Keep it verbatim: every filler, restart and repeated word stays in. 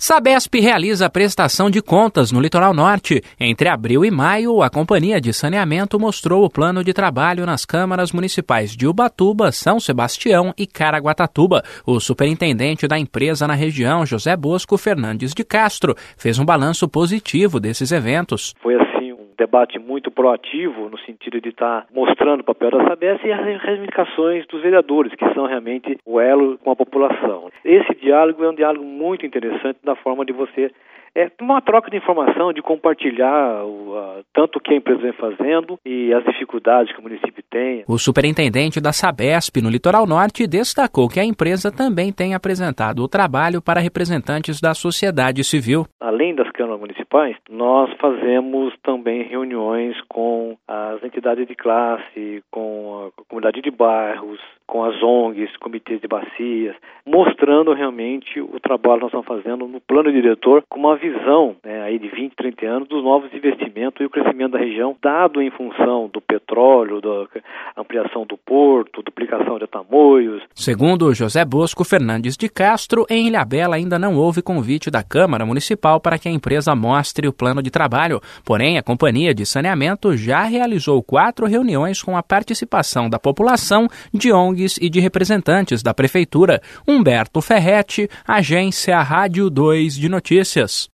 Sabesp realiza a prestação de contas no Litoral Norte. Entre abril e maio, a Companhia de Saneamento mostrou o plano de trabalho nas câmaras municipais de Ubatuba, São Sebastião e Caraguatatuba. O superintendente da empresa na região, José Bosco Fernandes de Castro, fez um balanço positivo desses eventos. Foi assim um debate muito proativo no sentido de estar mostrando o papel da Sabesp e as reivindicações dos vereadores, que são realmente o elo com a população. Esse diálogo é um diálogo muito interessante da forma de você É uma troca de informação, de compartilhar o, a, tanto o que a empresa vem fazendo e as dificuldades que o município tem. O superintendente da Sabesp no Litoral Norte destacou que a empresa também tem apresentado o trabalho para representantes da sociedade civil. Além das câmaras municipais, nós fazemos também reuniões com as entidades de classe, com a comunidade de bairros, com as O N Gs, comitês de bacias, mostrando realmente o trabalho que nós estamos fazendo no plano diretor com uma visão, né, aí de vinte, trinta anos dos novos investimentos e o crescimento da região, dado em função do petróleo, da ampliação do porto, duplicação de tamoios. Segundo José Bosco Fernandes de Castro, em Ilhabela ainda não houve convite da Câmara Municipal para que a empresa mostre o plano de trabalho. Porém, a Companhia de Saneamento já realizou quatro reuniões com a participação da população, de O N Gs e de representantes da Prefeitura. Humberto Ferretti, Agência Rádio dois de Notícias.